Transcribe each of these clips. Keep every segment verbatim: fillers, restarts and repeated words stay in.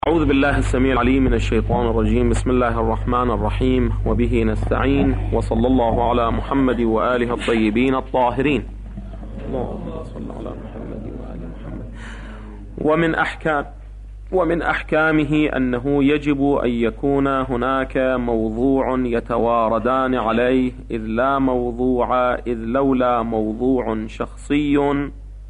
أعوذ بالله السميع العليم من الشيطان الرجيم. بسم الله الرحمن الرحيم، وبه نستعين، وصلى الله على محمد وآله الطيبين الطاهرين. اللهم صل على محمد وآل محمد. ومن أحكام ومن أحكامه أنه يجب أن يكون هناك موضوع يتواردان عليه، إذ لا موضوع إذ لولا موضوع شخصي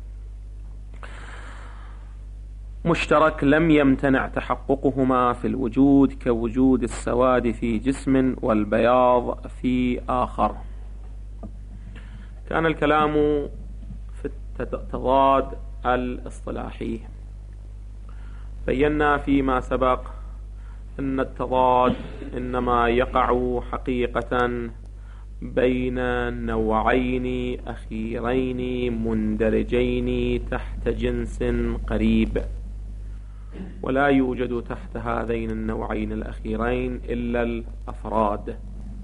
مشترك لم يمتنع تحققهما في الوجود، كوجود السواد في جسم والبياض في آخر. كان الكلام في التضاد الاصطلاحي. بينا فيما سبق أن التضاد إنما يقع حقيقة بين نوعين أخيرين مندرجين تحت جنس قريب، ولا يوجد تحت هذين النوعين الأخيرين إلا الأفراد.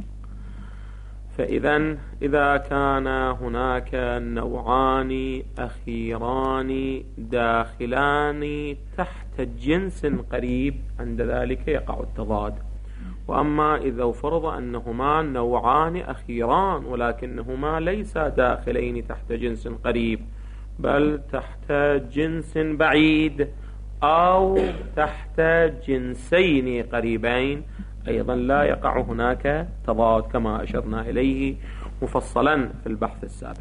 فإذا إذا كان هناك نوعان أخيران داخلان تحت جنس قريب، عند ذلك يقع التضاد. وأما إذا فرض أنهما نوعان أخيران ولكنهما ليس داخلين تحت جنس قريب، بل تحت جنس بعيد أو تحت جنسين قريبين، أيضا لا يقع هناك تضاد كما أشرنا إليه مفصلا في البحث السابق.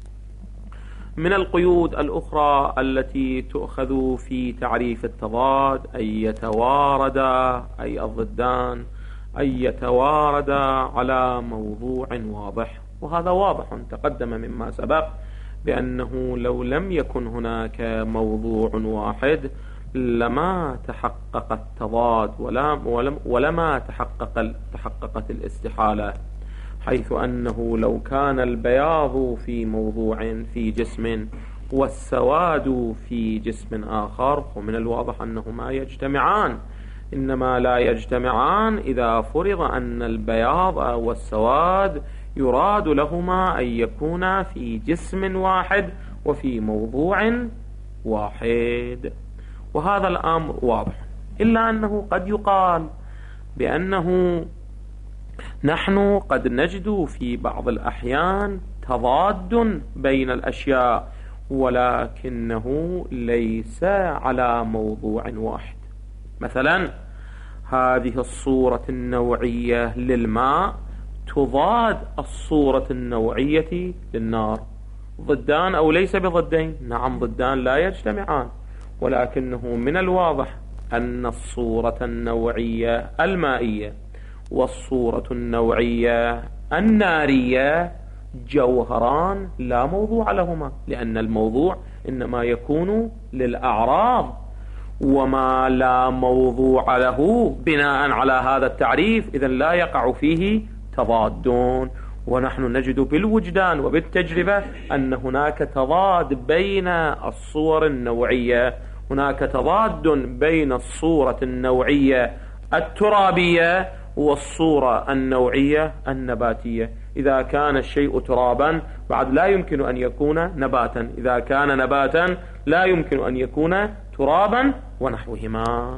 من القيود الأخرى التي تؤخذ في تعريف التضاد أن يتواردا، أي الضدان، أن يتواردا على موضوع واضح. وهذا واضح تقدم مما سبق بأنه لو لم يكن هناك موضوع واحد لما تحقق التضاد ولا ولما تحقق تحققت الاستحالة، حيث أنه لو كان البياض في موضوع في جسم والسواد في جسم آخر، ومن الواضح أنهما يجتمعان، إنما لا يجتمعان إذا فرض أن البياض والسواد يراد لهما أن يكونا في جسم واحد وفي موضوع واحد. وهذا الأمر واضح، إلا أنه قد يقال بأنه نحن قد نجد في بعض الأحيان تضاد بين الأشياء ولكنه ليس على موضوع واحد. مثلا هذه الصورة النوعية للماء تضاد الصورة النوعية للنار. ضدان أو ليس بضدين؟ نعم ضدان لا يجتمعان، ولكنه من الواضح أن الصورة النوعية المائية والصورة النوعية النارية جوهران لا موضوع لهما، لأن الموضوع إنما يكون للأعراض، وما لا موضوع له بناء على هذا التعريف إذن لا يقع فيه تضادون. ونحن نجد بالوجدان وبالتجربة أن هناك تضاد بين الصور النوعية، هناك تضاد بين الصورة النوعية الترابية والصورة النوعية النباتية. إذا كان الشيء ترابا بعد لا يمكن أن يكون نباتا، إذا كان نباتا لا يمكن أن يكون ترابا ونحوهما.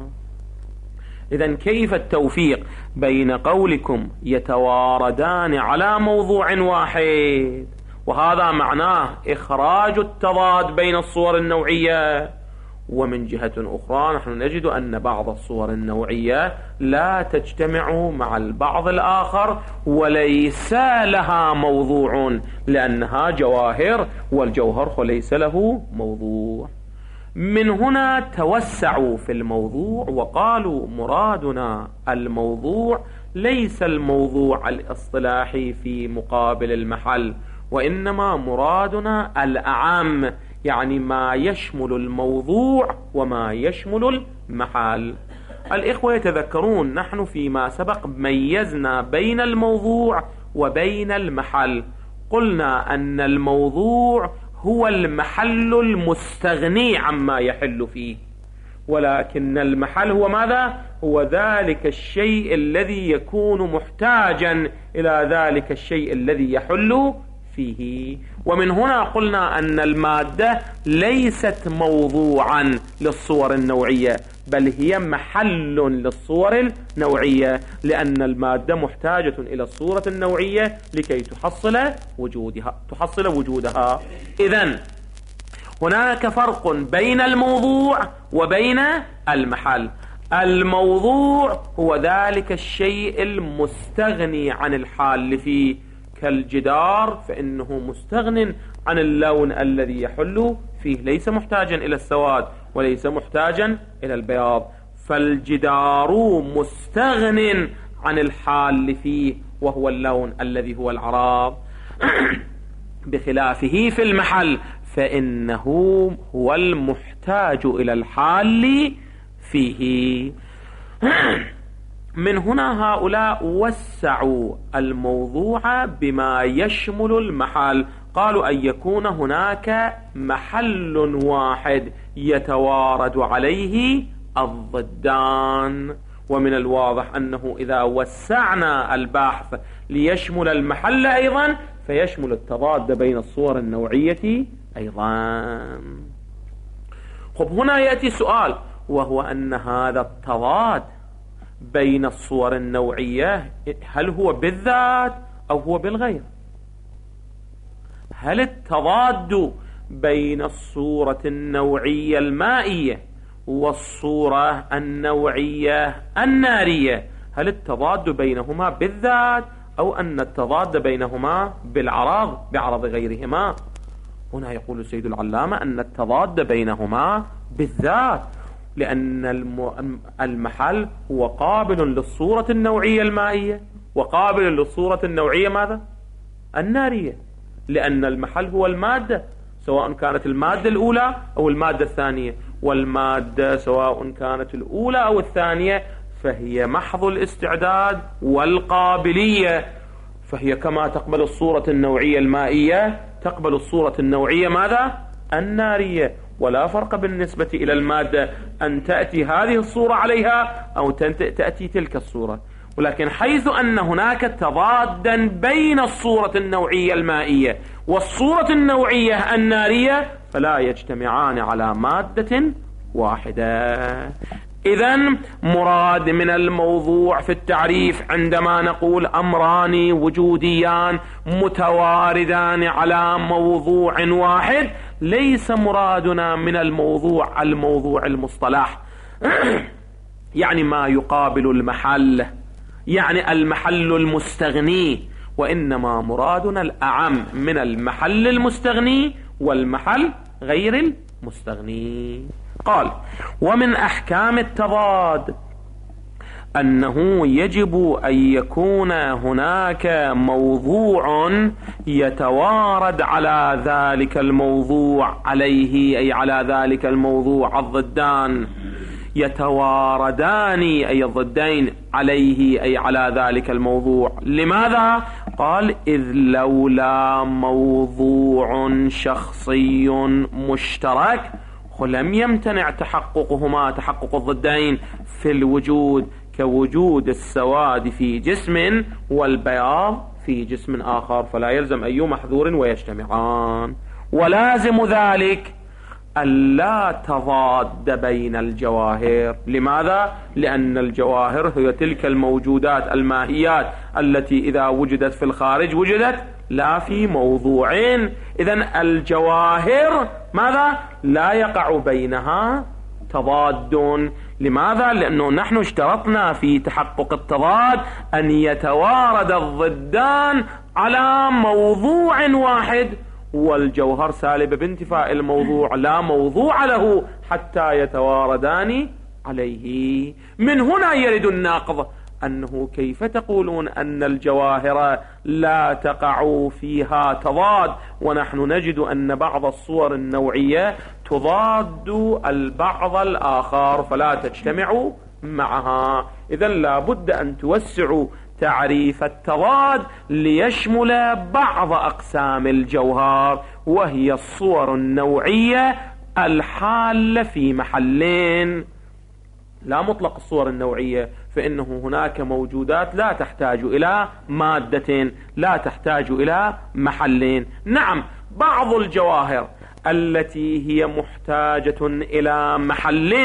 إذن كيف التوفيق بين قولكم يتواردان على موضوع واحد، وهذا معناه إخراج التضاد بين الصور النوعية، ومن جهة أخرى نحن نجد أن بعض الصور النوعية لا تجتمع مع البعض الآخر وليس لها موضوع، لأنها جواهر والجوهر ليس له موضوع. من هنا توسعوا في الموضوع وقالوا مرادنا الموضوع ليس الموضوع الاصطلاحي في مقابل المحل، وإنما مرادنا الأعم، يعني ما يشمل الموضوع وما يشمل المحل. الإخوة يتذكرون نحن فيما سبق ميزنا بين الموضوع وبين المحل، قلنا أن الموضوع هو المحل المستغني عما يحل فيه، ولكن المحل هو ماذا؟ هو ذلك الشيء الذي يكون محتاجا إلى ذلك الشيء الذي يحل فيه. ومن هنا قلنا أن المادة ليست موضوعا للصور النوعية، بل هي محل للصور النوعية، لأن المادة محتاجة إلى الصورة النوعية لكي تحصل وجودها تحصل وجودها. إذن هناك فرق بين الموضوع وبين المحل. الموضوع هو ذلك الشيء المستغني عن الحال فيه، كالجدار فإنه مستغن عن اللون الذي يحل فيه، ليس محتاجا إلى السواد وليس محتاجا إلى البياض، فالجدار مستغن عن الحال فيه وهو اللون الذي هو العراض. بخلافه في المحل فإنه هو المحتاج إلى الحال فيه. من هنا هؤلاء وسعوا الموضوع بما يشمل المحل، قالوا أن يكون هناك محل واحد يتوارد عليه الضدان. ومن الواضح أنه إذا وسعنا البحث ليشمل المحل أيضا فيشمل التضاد بين الصور النوعية أيضا. خب هنا يأتي سؤال، وهو أن هذا التضاد بين الصور النوعية هل هو بالذات أو هو بالغير؟ هل التضاد بين الصورة النوعية المائية والصورة النوعية النارية هل التضاد بينهما بالذات أو أن التضاد بينهما بالعرض بعرض غيرهما؟ هنا يقول السيد العلامة أن التضاد بينهما بالذات، لأن المحل هو قابل للصورة النوعية المائية وقابل للصورة النوعية ماذا؟ النارية، لأن المحل هو المادة سواء كانت المادة الأولى أو المادة الثانية، والمادة سواء كانت الأولى أو الثانية فهي محض الاستعداد والقابلية، فهي كما تقبل الصورة النوعية المائية تقبل الصورة النوعية ماذا؟ النارية. ولا فرق بالنسبة إلى المادة أن تأتي هذه الصورة عليها أو تأتي تلك الصورة، ولكن حيث أن هناك تضادا بين الصورة النوعية المائية والصورة النوعية النارية فلا يجتمعان على مادة واحدة. إذن مراد من الموضوع في التعريف عندما نقول أمران وجوديان متواردان على موضوع واحد ليس مرادنا من الموضوع الموضوع المصطلح يعني ما يقابل المحل، يعني المحل المستغني، وإنما مرادنا الأعم من المحل المستغني والمحل غير المستغني. قال: ومن أحكام التضاد أنه يجب أن يكون هناك موضوع يتوارد على ذلك الموضوع عليه، أي على ذلك الموضوع الضدان يتواردان أي الضدين عليه أي على ذلك الموضوع. لماذا؟ قال: إذ لولا موضوع شخصي مشترك لم يمتنع تحققهما تحقق الضدين في الوجود، كوجود السواد في جسم والبياض في جسم آخر، فلا يلزم أي محذور ويجتمعان. ولازم ذلك ألا تضاد بين الجواهر. لماذا؟ لأن الجواهر هي تلك الموجودات الماهيات التي إذا وجدت في الخارج وجدت لا في موضوعين. إذن الجواهر ماذا؟ لا يقع بينها تضاد. لماذا؟ لأنه نحن اشترطنا في تحقق التضاد أن يتوارد الضدان على موضوع واحد، والجوهر سالب بانتفاء الموضوع لا موضوع له حتى يتواردان عليه. من هنا يرد الناقض أنه كيف تقولون أن الجواهر لا تقع فيها تضاد ونحن نجد أن بعض الصور النوعية تضاد البعض الآخر فلا تجتمع معها. إذن لا بد أن توسعوا تعريف التضاد ليشمل بعض أقسام الجوهر، وهي الصور النوعية الحالة في محلين، لا مطلق الصور النوعية، فإنه هناك موجودات لا تحتاج إلى مادة، لا تحتاج إلى محلين. نعم، بعض الجواهر التي هي محتاجة إلى محل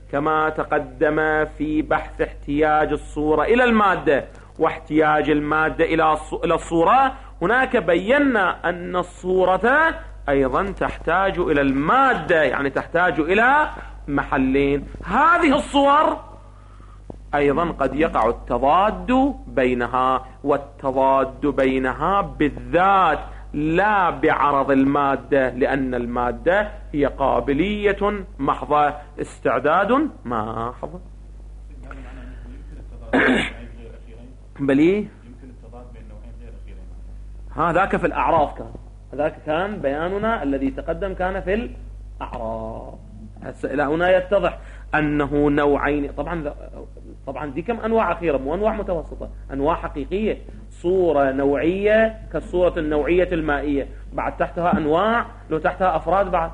كما تقدم في بحث احتياج الصورة إلى المادة واحتياج المادة إلى الصورة، هناك بينا أن الصورة أيضا تحتاج إلى المادة، يعني تحتاج إلى محلين. هذه الصور أيضا قد يقع التضاد بينها، والتضاد بينها بالذات لا بعرض المادة، لأن المادة هي قابلية محضة، استعداد محض. بلي يمكن التضاد بين نوعين غير أخيرين. هذاك في الأعراض كان، هذاك كان بياننا الذي تقدم كان في الأعراض. هسه هنا يتضح أنه نوعين. طبعا طبعا دي كم أنواع أخيرة، مو أنواع متوسطة، أنواع حقيقية. صورة نوعية كالصورة النوعية المائية، بعد تحتها أنواع، لو تحتها أفراد بعد.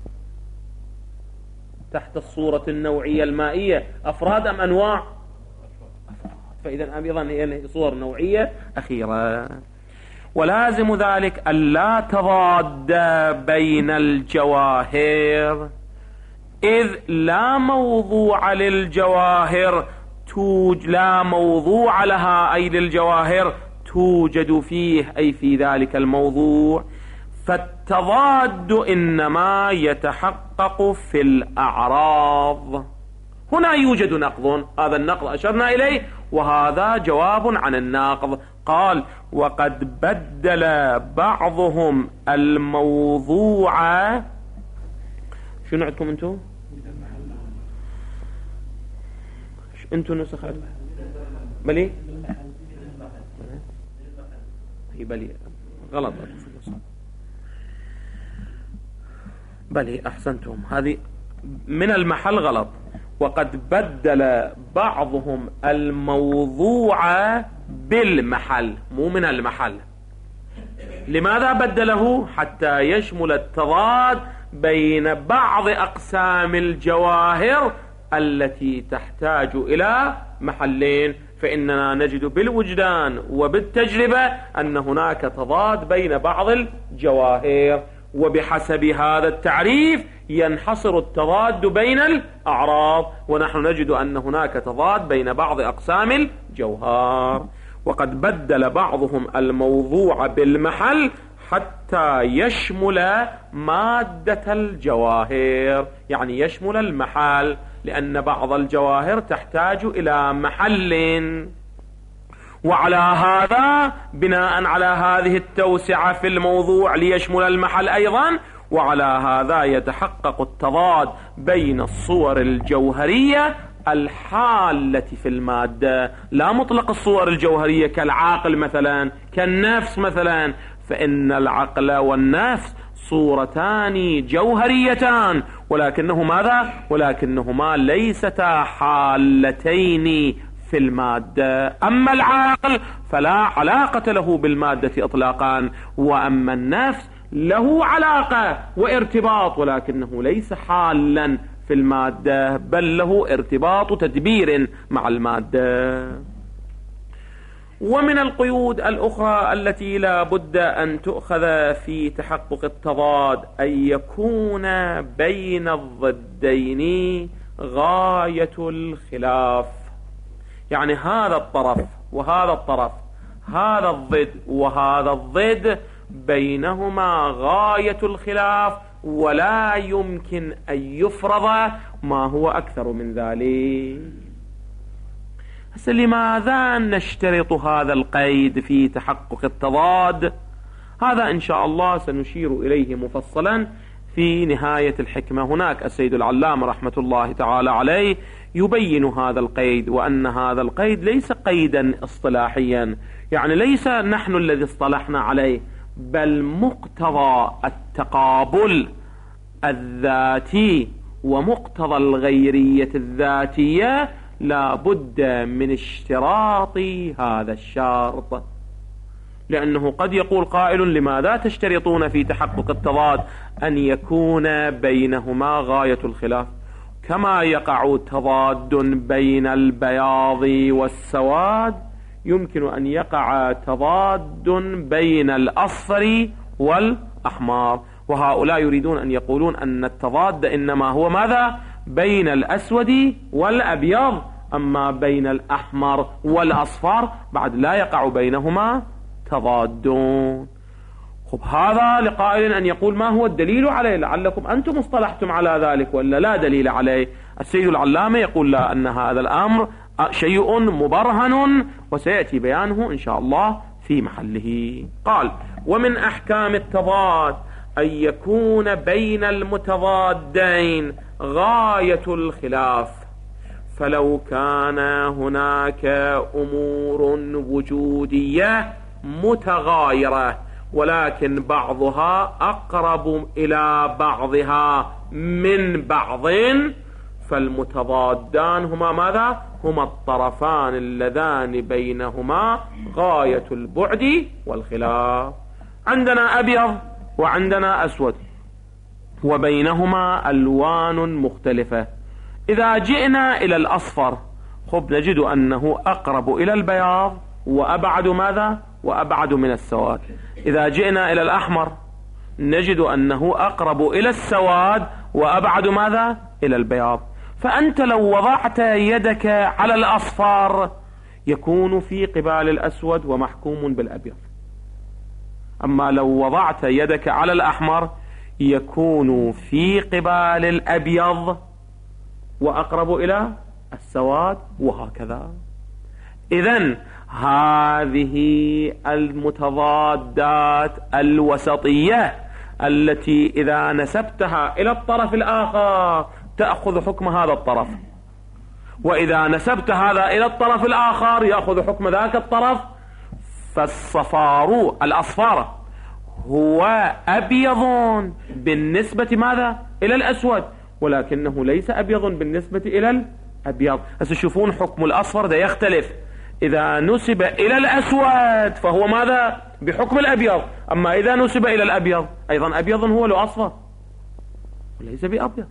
تحت الصورة النوعية المائية أفراد أم أنواع؟ فإذا أيضا هي صور نوعية أخيرة. ولازم ذلك ألا تضاد بين الجواهر، إذ لا موضوع للجواهر توج لا موضوع لها أي للجواهر توجد فيه أي في ذلك الموضوع، فالتضاد إنما يتحقق في الأعراض. هنا يوجد نقض، هذا النقض أشرنا إليه، وهذا جواب عن الناقض. قال: وقد بدل بعضهم الموضوع. شنو عندكم انتم؟ انتم نسخ بلي هي بلي غلط بلي أحسنتم، هذه من المحل غلط. وقد بدل بعضهم الموضوع بالمحل، مو من المحل. لماذا بدله؟ حتى يشمل التضاد بين بعض أقسام الجواهر التي تحتاج إلى محلين. فإننا نجد بالوجدان وبالتجربة أن هناك تضاد بين بعض الجواهر، وبحسب هذا التعريف ينحصر التضاد بين الأعراض، ونحن نجد أن هناك تضاد بين بعض أقسام الجوهر. وقد بدل بعضهم الموضوع بالمحل حتى يشمل مادة الجواهر، يعني يشمل المحل، لأن بعض الجواهر تحتاج إلى محل. وعلى هذا، بناء على هذه التوسعة في الموضوع ليشمل المحل أيضا، وعلى هذا يتحقق التضاد بين الصور الجوهرية الحالة في المادة، لا مطلق الصور الجوهرية كالعقل مثلا، كالنفس مثلا، فإن العقل والنفس صورتان جوهريتان، ولكنهما ماذا؟ ولكنهما ليستا حالتين في المادة. أما العقل فلا علاقة له بالمادة إطلاقا، وأما النفس له علاقة وارتباط، ولكنه ليس حالا في المادة، بل له ارتباط تدبير مع المادة. ومن القيود الأخرى التي لا بد أن تؤخذ في تحقق التضاد أن يكون بين الضدين غاية الخلاف، يعني هذا الطرف وهذا الطرف، هذا الضد وهذا الضد، بينهما غاية الخلاف، ولا يمكن أن يفرض ما هو أكثر من ذلك. هسه لماذا نشترط هذا القيد في تحقق التضاد؟ هذا إن شاء الله سنشير إليه مفصلا في نهاية الحكمة. هناك السيد العلامة رحمة الله تعالى عليه يبين هذا القيد، وأن هذا القيد ليس قيدا اصطلاحيا، يعني ليس نحن الذي اصطلحنا عليه، بل مقتضى التقابل الذاتي ومقتضى الغيرية الذاتية لا بد من اشتراط هذا الشرط. لأنه قد يقول قائل: لماذا تشترطون في تحقق التضاد أن يكون بينهما غاية الخلاف؟ كما يقع تضاد بين البياض والسواد، يمكن أن يقع تضاد بين الأصفر والأحمر. وهؤلاء يريدون أن يقولون أن التضاد إنما هو ماذا؟ بين الأسود والأبيض، أما بين الأحمر والأصفر بعد لا يقع بينهما تضادون. خب هذا لقائل أن يقول ما هو الدليل عليه؟ لعلكم أنتم اصطلحتم على ذلك ولا لا دليل عليه. السيد العلامة يقول لا، أن هذا الأمر شيء مبرهن وسيأتي بيانه إن شاء الله في محله. قال: ومن أحكام التضاد أن يكون بين المتضادين غاية الخلاف، فلو كان هناك أمور وجودية متغايرة ولكن بعضها أقرب إلى بعضها من بعض، فالمتضادان هما ماذا؟ هما الطرفان اللذان بينهما غاية البعد والخلاف. عندنا أبيض وعندنا أسود وبينهما ألوان مختلفة. إذا جئنا إلى الأصفر خب نجد أنه أقرب إلى البياض وأبعد ماذا؟ وأبعد من السواد. إذا جئنا إلى الأحمر نجد أنه أقرب إلى السواد وأبعد ماذا؟ إلى البياض. فأنت لو وضعت يدك على الأصفر يكون في قبال الأسود ومحكوم بالأبيض، أما لو وضعت يدك على الأحمر يكون في قبال الأبيض وأقرب إلى السواد، وهكذا. إذن هذه المتضادات الوسطية التي إذا نسبتها إلى الطرف الآخر تأخذ حكم هذا الطرف، وإذا نسبت هذا إلى الطرف الآخر يأخذ حكم ذاك الطرف. فالصفار الأصفار هو أبيض بالنسبة ماذا؟ إلى الأسود، ولكنه ليس أبيض بالنسبة إلى الأبيض. هسه شوفون حكم الأصفر ده يختلف. إذا نسب إلى الأسود فهو ماذا؟ بحكم الأبيض، أما إذا نسب إلى الأبيض أيضا أبيض هو له أصفر وليس بأبيض.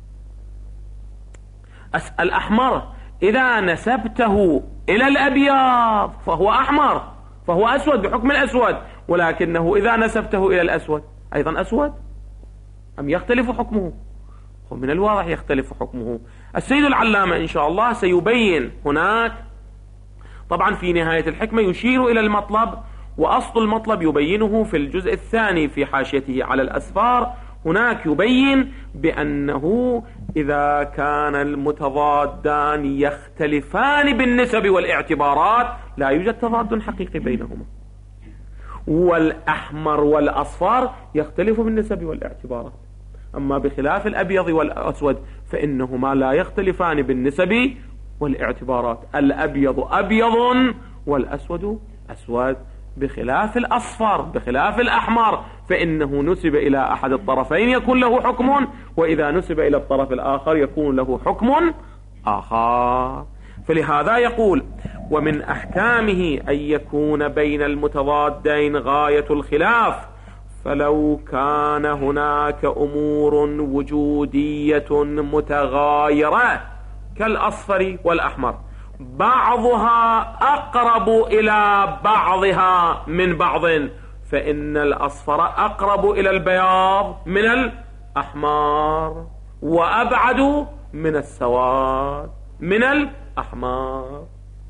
الأحمر إذا نسبته إلى الأبيض فهو أحمر، فهو أسود بحكم الأسود، ولكنه إذا نسبته إلى الأسود أيضا أسود. أم يختلف حكمه؟ ومن الواضح يختلف حكمه. السيد العلامة إن شاء الله سيبين هناك، طبعا في نهاية الحكمة يشير إلى المطلب، وأصل المطلب يبينه في الجزء الثاني في حاشيته على الأسفار. هناك يبين بأنه إذا كان المتضادان يختلفان بالنسب والاعتبارات لا يوجد تضاد حقيقي بينهما، والأحمر والأصفر يختلف بالنسب والاعتبارات. أما بخلاف الأبيض والأسود فإنهما لا يختلفان بالنسب والاعتبارات، الأبيض أبيض والأسود أسود، بخلاف الأصفر بخلاف الأحمر فإنه نسب إلى أحد الطرفين يكون له حكم، وإذا نسب إلى الطرف الآخر يكون له حكم آخر. فلهذا يقول: ومن أحكامه أن يكون بين المتضادين غاية الخلاف، فلو كان هناك أمور وجودية متغايرة كالأصفر والأحمر بعضها أقرب إلى بعضها من بعض، فإن الأصفر أقرب إلى البياض من الأحمر وأبعد من السواد من الأحمر.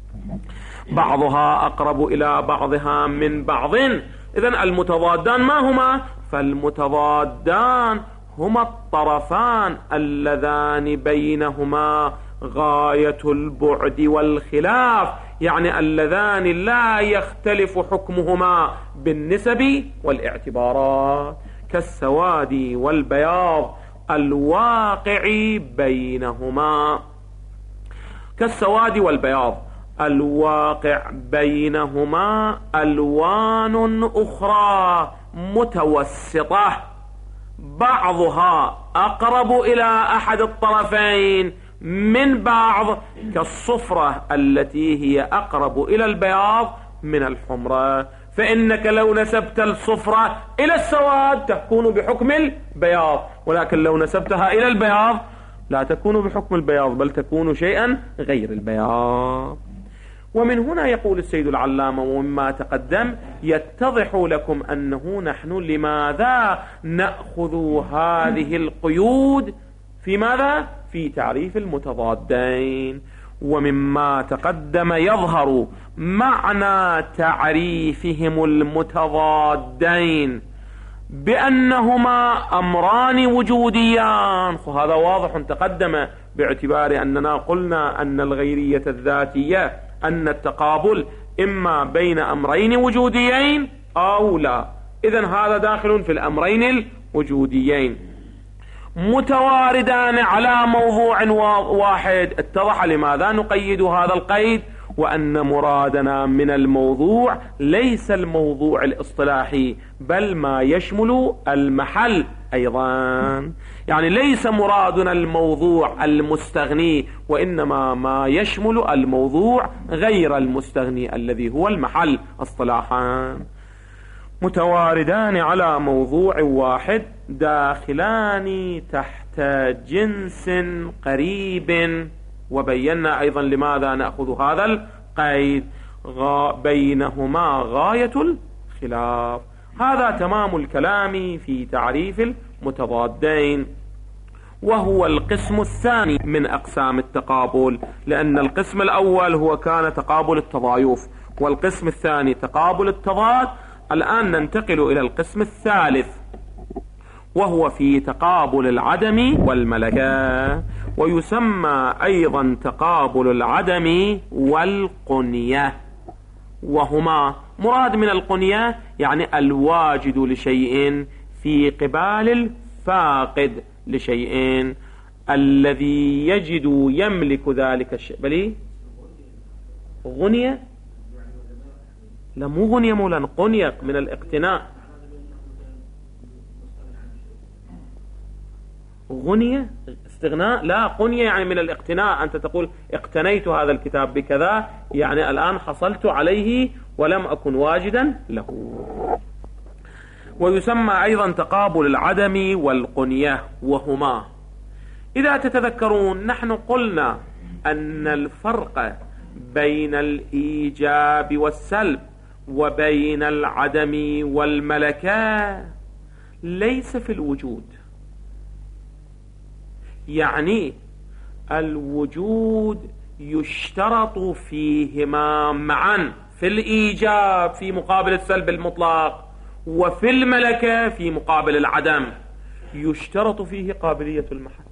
بعضها أقرب إلى بعضها من بعض. إذن المتضادان ما هما؟ فالمتضادان هما الطرفان اللذان بينهما غاية البعد والخلاف، يعني اللذان لا يختلف حكمهما بالنسب والاعتبارات، كالسواد والبياض الواقع بينهما كالسواد والبياض الواقع بينهما ألوان أخرى متوسطة بعضها أقرب إلى أحد الطرفين من بعض، كالصفرة التي هي أقرب إلى البياض من الحمرة. فإنك لو نسبت الصفرة إلى السواد تكون بحكم البياض، ولكن لو نسبتها إلى البياض لا تكون بحكم البياض بل تكون شيئا غير البياض. ومن هنا يقول السيد العلامة: ومما تقدم يتضح لكم أنه نحن لماذا نأخذ هذه القيود في ماذا؟ في تعريف المتضادين. ومما تقدم يظهر معنى تعريفهم المتضادين بأنهما أمران وجوديان. هذا واضح تقدم، باعتبار أننا قلنا أن الغيرية الذاتية أن التقابل إما بين أمرين وجوديين أو لا، إذن هذا داخل في الأمرين الوجوديين. متواردان على موضوع واحد. اتضح لماذا نقيد هذا القيد، وأن مرادنا من الموضوع ليس الموضوع الاصطلاحي بل ما يشمل المحل أيضا. يعني ليس مرادنا الموضوع المستغني، وإنما ما يشمل الموضوع غير المستغني الذي هو المحل اصطلاحا. متواردان على موضوع واحد داخلان تحت جنس قريب. وبينا أيضا لماذا نأخذ هذا القيد، غا بينهما غاية الخلاف. هذا تمام الكلام في تعريف المتضادين، وهو القسم الثاني من أقسام التقابل، لأن القسم الأول هو كان تقابل التضايف، والقسم الثاني تقابل التضاد. الآن ننتقل إلى القسم الثالث، وهو في تقابل العدم والملكة، ويسمى أيضا تقابل العدم والقنية. وهما مراد من القنية يعني الواجد لشيء في قبال الفاقد لشيء، الذي يجد يملك ذلك الشيء. بلي غنية؟ لا مو غنية مولانا، قنية من الاقتناء. غنية استغناء، لا قنية يعني من الاقتناء. أنت تقول اقتنيت هذا الكتاب بكذا، يعني الآن حصلت عليه ولم أكن واجدا له. ويسمى أيضا تقابل العدم والقنية. وهما إذا تتذكرون نحن قلنا أن الفرق بين الإيجاب والسلب وبين العدم والملكة ليس في الوجود. يعني الوجود يشترط فيهما معا، في الإيجاب في مقابل السلب المطلق، وفي الملكة في مقابل العدم يشترط فيه قابلية المحل.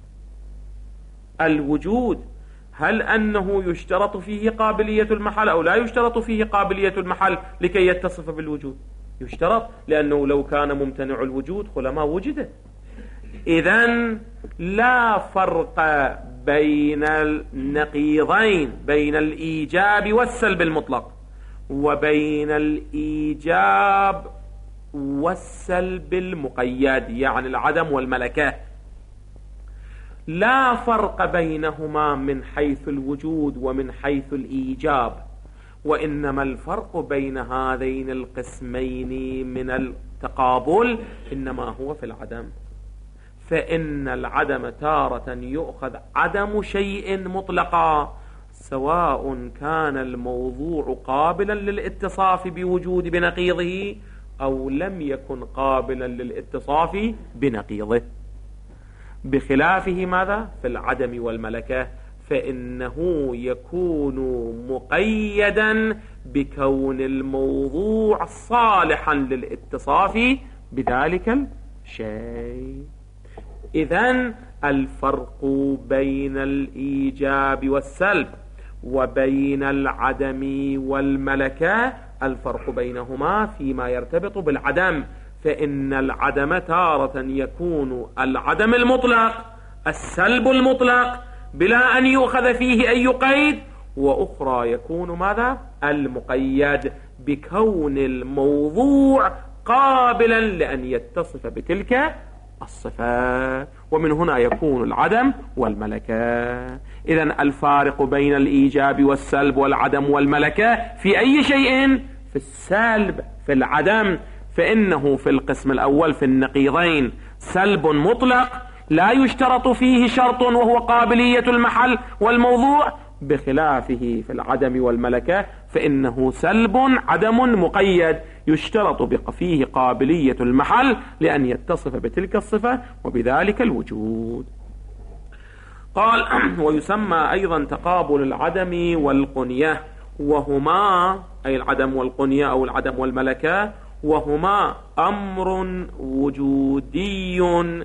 الوجود هل أنه يشترط فيه قابلية المحل أو لا يشترط فيه قابلية المحل لكي يتصف بالوجود؟ يشترط، لأنه لو كان ممتنع الوجود لما وجد. إذن لا فرق بين النقيضين، بين الإيجاب والسلب المطلق وبين الإيجاب والسلب المقيد، يعني العدم والملكة. لا فرق بينهما من حيث الوجود ومن حيث الإيجاب، وإنما الفرق بين هذين القسمين من التقابل إنما هو في العدم. فإن العدم تارة يؤخذ عدم شيء مطلقا، سواء كان الموضوع قابلا للاتصاف بوجود بنقيضه أو لم يكن قابلا للاتصاف بنقيضه. بخلافه ماذا؟ في العدم والملكة، فإنه يكون مقيدا بكون الموضوع صالحا للاتصاف بذلك الشيء. إذن الفرق بين الإيجاب والسلب وبين العدم والملكة، الفرق بينهما فيما يرتبط بالعدم، فإن العدم تارة يكون العدم المطلق السلب المطلق بلا أن يؤخذ فيه أي قيد، وأخرى يكون ماذا؟ المقيد بكون الموضوع قابلا لأن يتصف بتلك الصفات، ومن هنا يكون العدم والملكة. إذن الفارق بين الإيجاب والسلب والعدم والملكة في أي شيء؟ في السلب، في العدم. فإنه في القسم الأول في النقيضين سلب مطلق لا يشترط فيه شرط وهو قابلية المحل والموضوع، بخلافه في العدم والملكة فإنه سلب عدم مقيد يشترط فيه قابلية المحل لأن يتصف بتلك الصفة وبذلك الوجود. قال ويسمى أيضا تقابل العدم والقنية، وهما أي العدم والقنية أو العدم والملكة، وهما أمر وجودي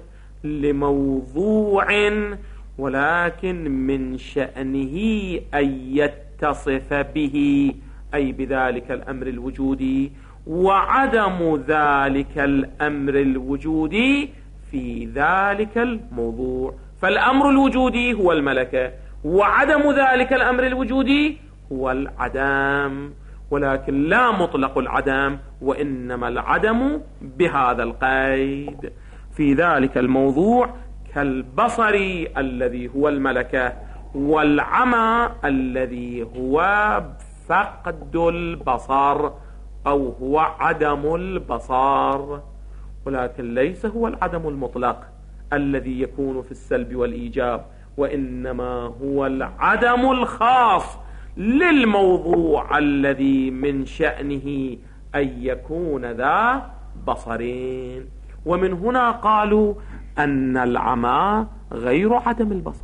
لموضوع، ولكن من شأنه أن يتصف به أي بذلك الأمر الوجودي، وعدم ذلك الأمر الوجودي في ذلك الموضوع. فالأمر الوجودي هو الملكة، وعدم ذلك الأمر الوجودي هو العدم، ولكن لا مطلق العدم، وإنما العدم بهذا القيد في ذلك الموضوع، كالبصر الذي هو الملكة، والعمى الذي هو فقد البصر أو هو عدم البصر، ولكن ليس هو العدم المطلق الذي يكون في السلب والإيجاب، وإنما هو العدم الخاص للموضوع الذي من شأنه أن يكون ذا بصرين. ومن هنا قالوا أن العمى غير عدم البصر.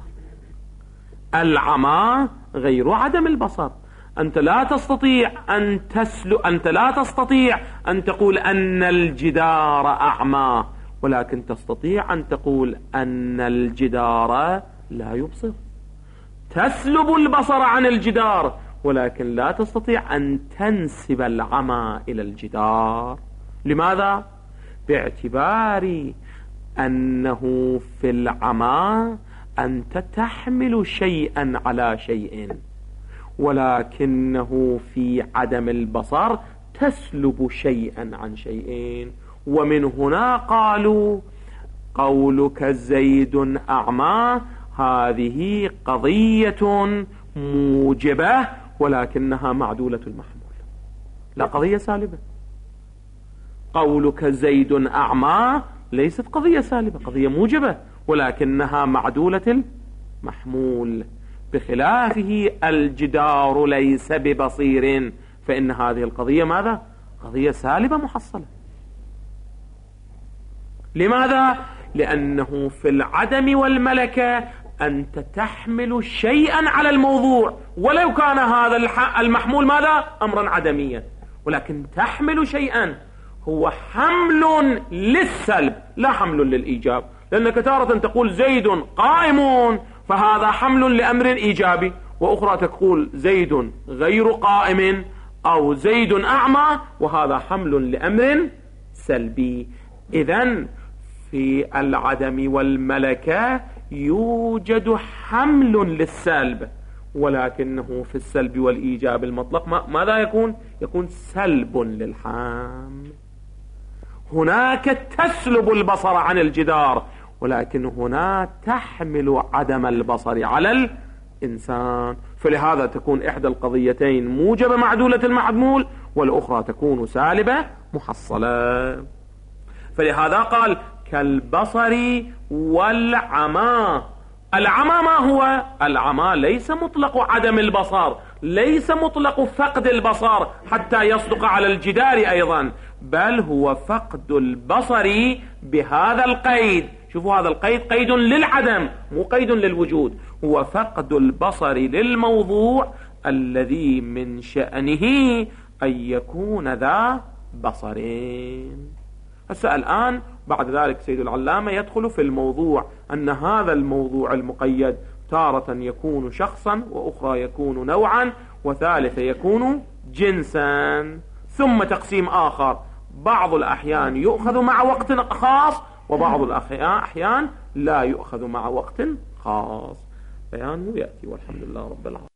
العمى غير عدم البصر. أنت لا تستطيع أن تسلو أنت لا تستطيع أن تقول أن الجدار أعمى، ولكن تستطيع أن تقول أن الجدار لا يبصر. تسلب البصر عن الجدار، ولكن لا تستطيع أن تنسب العمى إلى الجدار. لماذا؟ باعتبار أنه في العمى أنت تحمل شيئا على شيء، ولكنه في عدم البصر تسلب شيئا عن شيئين. ومن هنا قالوا قولك زيد أعمى هذه قضية موجبة، ولكنها معدولة المحمول، لا قضية سالبة. قولك زيد أعمى ليست قضية سالبة، قضية موجبة، ولكنها معدولة المحمول. بخلافه الجدار ليس ببصير، فإن هذه القضية ماذا؟ قضية سالبة محصلة. لماذا؟ لأنه في العدم والملكة أنت تحمل شيئا على الموضوع، ولو كان هذا المحمول ماذا؟ أمرا عدميا، ولكن تحمل شيئا هو حمل للسلب لا حمل للإيجاب. لأنك تارة تقول زيد قائم، فهذا حمل لأمر إيجابي، وأخرى تقول زيد غير قائم أو زيد أعمى، وهذا حمل لأمر سلبي. إذن في العدم والملكة يوجد حمل للسلب، ولكنه في السلب والإيجاب المطلق ماذا يكون؟ يكون سلب للحمل. هناك تسلب البصر عن الجدار، ولكن هنا تحمل عدم البصر على الإنسان. فلهذا تكون إحدى القضيتين موجبة معدولة المحمول، والأخرى تكون سالبة محصلة. فلهذا قال كالبصر والعمى. العمى ما هو؟ العمى ليس مطلق عدم البصر، ليس مطلق فقد البصر حتى يصدق على الجدار أيضا، بل هو فقد البصر بهذا القيد. شوفوا هذا القيد قيد للعدم مو قيد للوجود. هو فقد البصر للموضوع الذي من شأنه أن يكون ذا بصرين. هسه الآن بعد ذلك سيد العلامة يدخل في الموضوع أن هذا الموضوع المقيد تارة يكون شخصا، وأخرى يكون نوعا، وثالثة يكون جنسا. ثم تقسيم آخر، بعض الأحيان يؤخذ مع وقت خاص، وبعض الأحيان لا يؤخذ مع وقت خاص. بيانه يأتي، والحمد لله رب العالمين.